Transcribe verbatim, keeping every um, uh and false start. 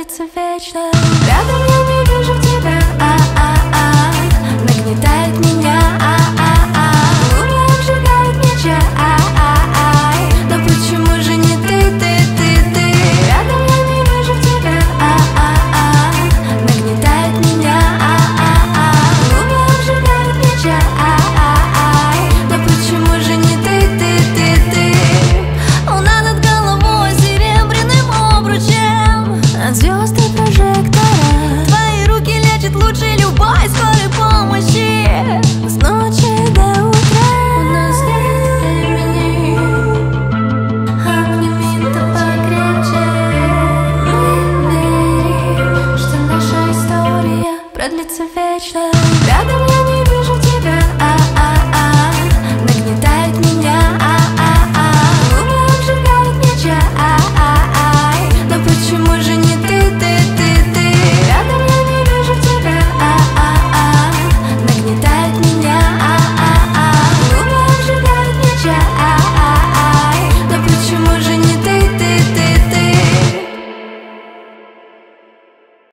продлится вечно. Рядом я не вижу тебя, а-а-а, нагнетает меня, а-а-а, луна обжигает меча, а-а-ай, но почему же не ты, ты, ты, ты? Рядом я не вижу тебя, а-а-а, нагнетает меня, а-а-а, луна обжигает меча, а-а-ай, но почему же не ты, ты, ты, ты? Луна над головой серебряным обручем от звезд и прожектора. Твои руки лечат лучше любой скорой помощи. С ночи до утра у нас нет времени. Обними да покрепче. Мы верим, что наша история продлится вечно.